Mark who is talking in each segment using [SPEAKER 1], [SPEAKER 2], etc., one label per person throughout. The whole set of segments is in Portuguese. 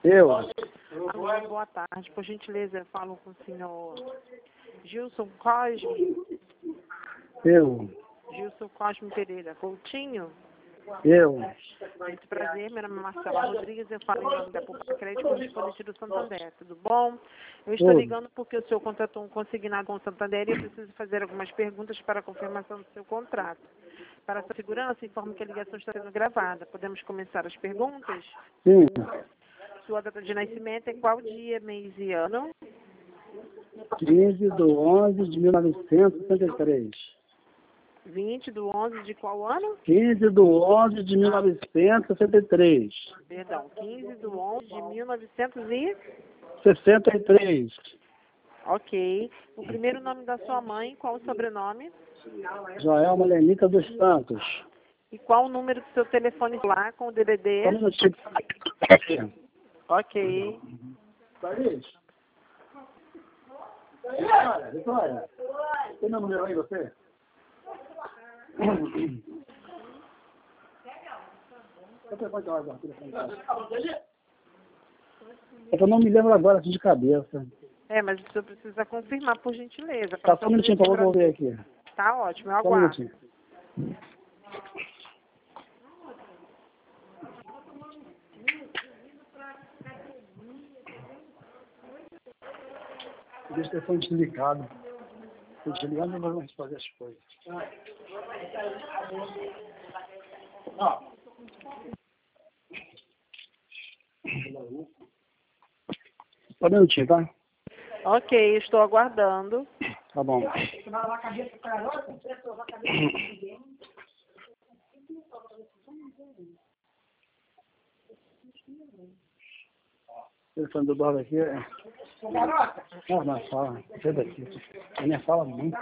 [SPEAKER 1] Eu.
[SPEAKER 2] Alô, boa tarde. Por gentileza, eu falo com o senhor Gilson Cosme.
[SPEAKER 1] Eu.
[SPEAKER 2] Gilson Cosme Pereira Coutinho.
[SPEAKER 1] Eu.
[SPEAKER 2] Muito prazer, meu nome é Marcela Rodrigues, eu falo em nome da Poupa Crédito Correspondente do Santander, tudo bom? Eu estou ligando porque o senhor contratou um consignado com o Santander e eu preciso fazer algumas perguntas para a confirmação do seu contrato. Para a sua segurança, informo que a ligação está sendo gravada. Podemos começar as perguntas?
[SPEAKER 1] Sim.
[SPEAKER 2] Sua data de nascimento é qual dia, mês e ano?
[SPEAKER 1] 15/11/1963.
[SPEAKER 2] 20/11 de qual ano?
[SPEAKER 1] 15/11/1963.
[SPEAKER 2] Perdão, 15/11 de 1900 e...
[SPEAKER 1] 63.
[SPEAKER 2] Ok. O primeiro nome da sua mãe, qual o sobrenome?
[SPEAKER 1] Joelma Lenita dos Santos.
[SPEAKER 2] E qual o número do seu telefone lá com o DDD?
[SPEAKER 1] Como no tipo...
[SPEAKER 2] Ok.
[SPEAKER 1] Vitória. Tem meu número aí, você? É que eu não me lembro agora assim de cabeça.
[SPEAKER 2] É, mas o senhor precisa confirmar, por gentileza.
[SPEAKER 1] Tá só um minutinho para eu ver aqui.
[SPEAKER 2] Tá ótimo, eu
[SPEAKER 1] Só um
[SPEAKER 2] aguardo.
[SPEAKER 1] minutinho. Deixa o telefone desligado. Se desligado, não vamos fazer as coisas. Só um minutinho, tá?
[SPEAKER 2] Ok, estou aguardando.
[SPEAKER 1] Tá bom. O telefone do Bob aqui é... Não, não, fala. Sai daqui. A minha fala muito.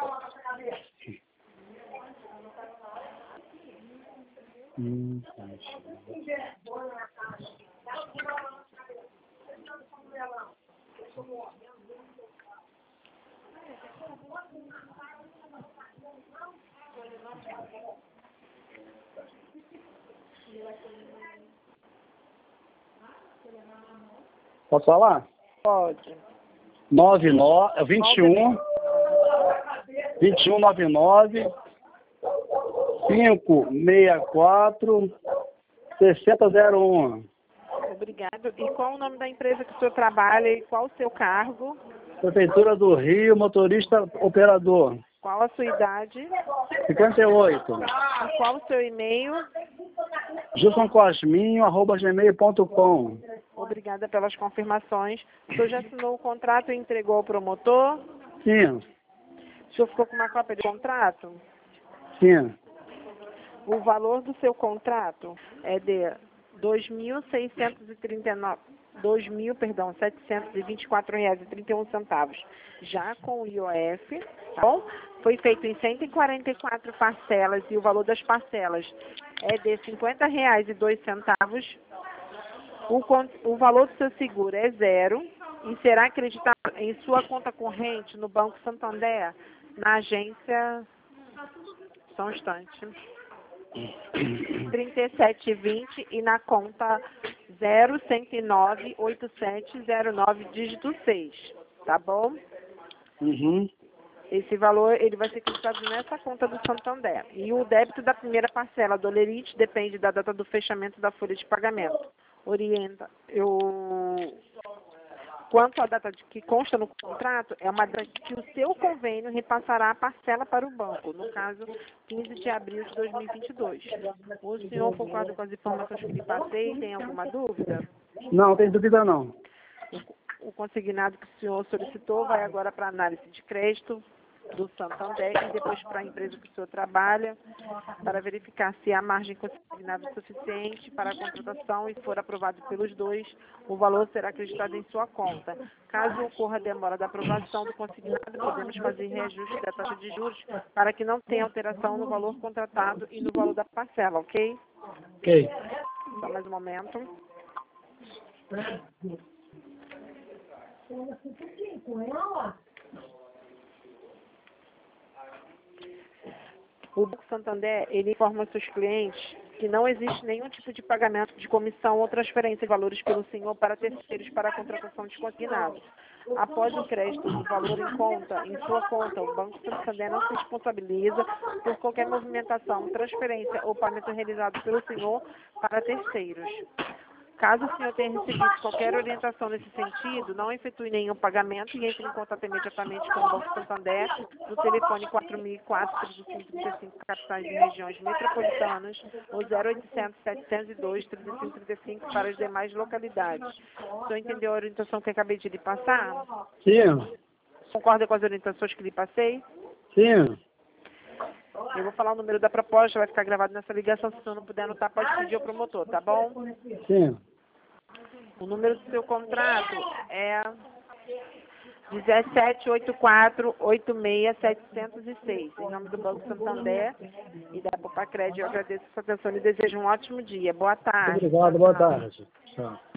[SPEAKER 1] Posso falar?
[SPEAKER 2] Pode.
[SPEAKER 1] 21 99 564 6001.
[SPEAKER 2] Obrigado. E qual o nome da empresa que o senhor trabalha e qual o seu cargo?
[SPEAKER 1] Prefeitura do Rio, motorista operador.
[SPEAKER 2] Qual a sua idade?
[SPEAKER 1] 58.
[SPEAKER 2] E qual o seu e-mail?
[SPEAKER 1] gilsoncosminho@gmail.com.
[SPEAKER 2] Obrigada pelas confirmações. O senhor já assinou o contrato e entregou ao promotor?
[SPEAKER 1] Sim,
[SPEAKER 2] O senhor ficou com uma cópia do contrato?
[SPEAKER 1] sim.
[SPEAKER 2] O valor do seu contrato é de R$ 724,31 já com o IOF, tá bom? Foi feito em 144 parcelas e o valor das parcelas é de R$ 50,02. O valor do seu seguro é zero e será acreditado em sua conta corrente no Banco Santander, na agência... Só um instante. 3720 e na conta 01098709 dígito 6, tá bom?
[SPEAKER 1] Uhum.
[SPEAKER 2] Esse valor ele vai ser acreditado nessa conta do Santander. E o débito da primeira parcela do Olerite depende da data do fechamento da folha de pagamento. Quanto à data que consta no contrato, é uma data que o seu convênio repassará a parcela para o banco, no caso, 15 de abril de 2022. O senhor concorda com as informações que lhe passei? Tem alguma dúvida?
[SPEAKER 1] Não, tem dúvida não.
[SPEAKER 2] O consignado que o senhor solicitou vai agora para análise de crédito do Santander e depois para a empresa que o senhor trabalha, para verificar se há margem consignada suficiente para a contratação e se for aprovado pelos dois, o valor será acreditado em sua conta. Caso ocorra demora da aprovação do consignado, podemos fazer reajuste da taxa de juros para que não tenha alteração no valor contratado e no valor da parcela, ok?
[SPEAKER 1] Ok.
[SPEAKER 2] Só mais um momento. O Banco Santander, ele informa aos seus clientes que não existe nenhum tipo de pagamento de comissão ou transferência de valores pelo senhor para terceiros para a contratação de consignado. Após o crédito do valor em sua conta, o Banco Santander não se responsabiliza por qualquer movimentação, transferência ou pagamento realizado pelo senhor para terceiros. Caso o senhor tenha recebido qualquer orientação nesse sentido, não efetue nenhum pagamento e entre em contato imediatamente com o Banco Santander no telefone 4004-3535, capitais e regiões metropolitanas, ou 0800-702-3535 para as demais localidades. O senhor entendeu a orientação que acabei de lhe passar?
[SPEAKER 1] Sim,
[SPEAKER 2] Concorda com as orientações que lhe passei?
[SPEAKER 1] sim.
[SPEAKER 2] Eu vou falar o número da proposta, vai ficar gravado nessa ligação. Se o senhor não puder anotar, pode pedir ao promotor, tá bom?
[SPEAKER 1] Sim.
[SPEAKER 2] O número do seu contrato é 1784-86706. Em nome do Banco Santander e da Popacred, eu agradeço a sua atenção e desejo um ótimo dia. Boa tarde.
[SPEAKER 1] Obrigado, boa tarde. Tchau.